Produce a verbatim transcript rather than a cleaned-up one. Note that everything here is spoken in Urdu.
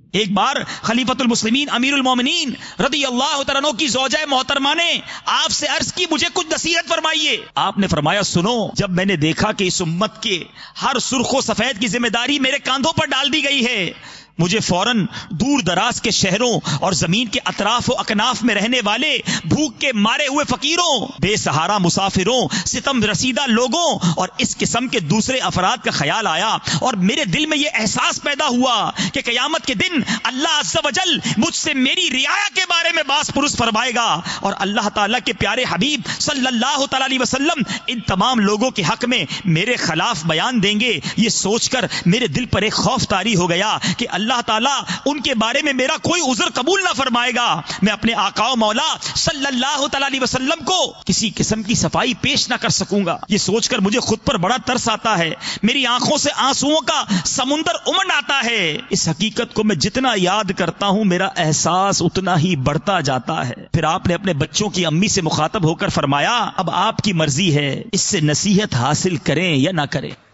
ایک بار خلیفۃ المسلمین امیر المومنین رضی اللہ تعالیٰ عنہ کی زوجہ محترمہ نے آپ سے عرض کی مجھے کچھ نصیحت فرمائیے. آپ نے فرمایا سنو، جب میں نے دیکھا کہ اس امت کے ہر سرخ و سفید کی ذمہ داری میرے کاندھوں پر ڈال دی گئی ہے، مجھے فوراً دور دراز کے شہروں اور زمین کے اطراف و اکناف میں رہنے والے بھوک کے مارے ہوئے فقیروں، بے سہارا مسافروں، ستم رسیدہ لوگوں اور اس قسم کے دوسرے افراد کا خیال آیا، اور میرے دل میں یہ احساس پیدا ہوا کہ قیامت کے دن اللہ عز و جل مجھ سے میری رعایا کے بارے میں باس پرس فرمائے گا، اور اللہ تعالیٰ کے پیارے حبیب صلی اللہ تعالیٰ علیہ وسلم ان تمام لوگوں کے حق میں میرے خلاف بیان دیں گے. یہ سوچ کر میرے دل پر ایک خوف طاری ہو گیا کہ اللہ تعالیٰ ان کے بارے میں میرا کوئی عذر قبول نہ فرمائے گا، میں اپنے آقا و مولا صلی اللہ تعالیٰ علیہ وسلم کو کسی قسم کی صفائی پیش نہ کر سکوں گا. یہ سوچ کر مجھے خود پر بڑا ترس آتا ہے، میری آنکھوں سے آنسوؤں کا سمندر امنڈ آتا ہے. اس حقیقت کو میں جتنا یاد کرتا ہوں میرا احساس اتنا ہی بڑھتا جاتا ہے. پھر آپ نے اپنے بچوں کی امی سے مخاطب ہو کر فرمایا اب آپ کی مرضی ہے، اس سے نصیحت حاصل کریں یا نہ کریں.